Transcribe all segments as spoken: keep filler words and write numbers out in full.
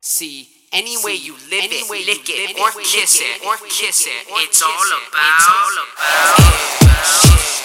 See, any way you live it, lick it, or kiss it, or kiss it, it's all about, it's all about.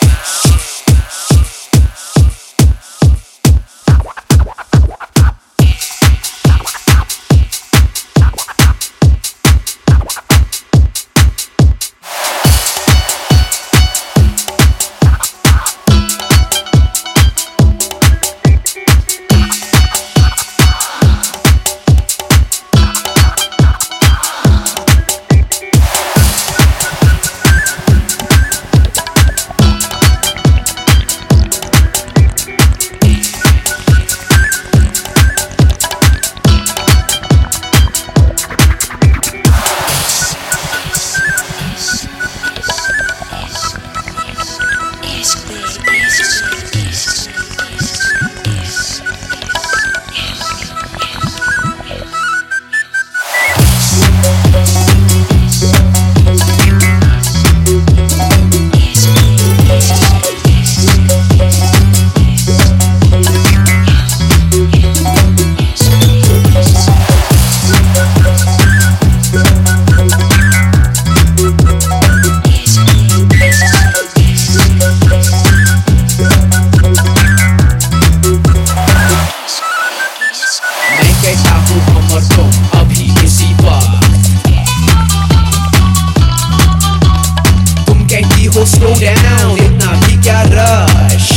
Slow down, इतना भी क्या rush?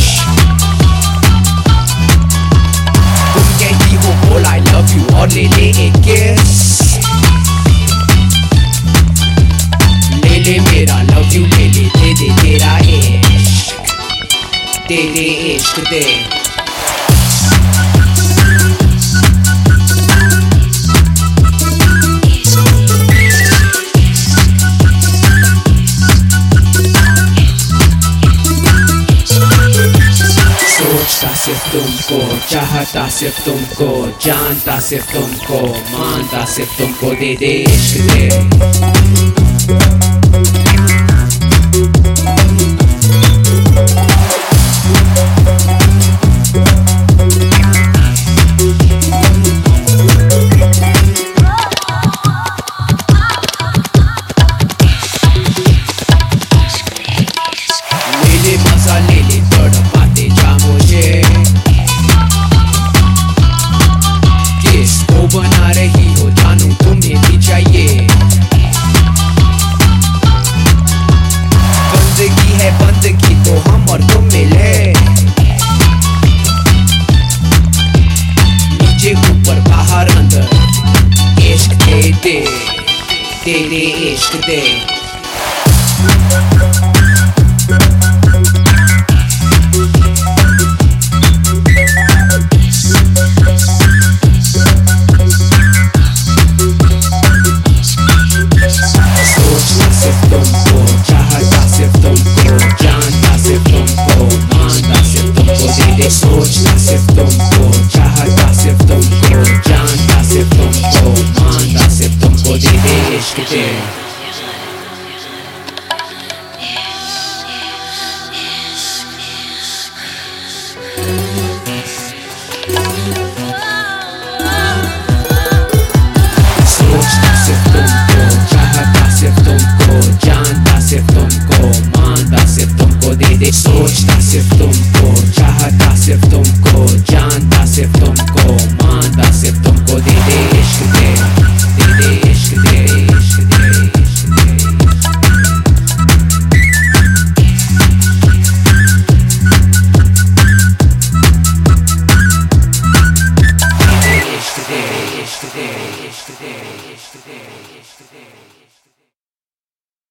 तुम कहती हो बोल I love you और ले ले एक kiss. ले ले मेरा love you, ले ले दे दे तेरा इश्क, दे दे इश्क दे. सिर्फ तुमको, चाहता सिर्फ तुमको, जानता सिर्फ तुमको, मानता सिर्फ तुमको, दे दे इश्क दे. ले ले मजा ले ले तड़पाते जा मुझे, बना रही हो जानू तुम्हें भी चाहिए. बंदगी है बंदगी तो हम और तुम मिले, नीचे ऊपर बाहर अंदर, इश्क दे दे तेरे इश्क दे. सोचता सिर्फ तुमको, चाहता सिर्फ तुमको, जानता सिर्फ तुमको, मानता सिर्फ तुमको, दे दे इश्क दे. सोचता सिर्फ तुमको, चाहता सिर्फ तुमको, जानता सिर्फ तुमको, मानता सिर्फ तुमको, दे दे. सोचता सिर्फ तुमको, चाहता सिर्फ तुमको, जानता सिर्फ तुमको, मानता सिर्फ तुमको, दे दे इश्क दे, दे दे इश्क दे, इश्क दे, इश्क दे. इश्क दे, इश्क दे, इश्क दे, इश्क दे, इश्क दे.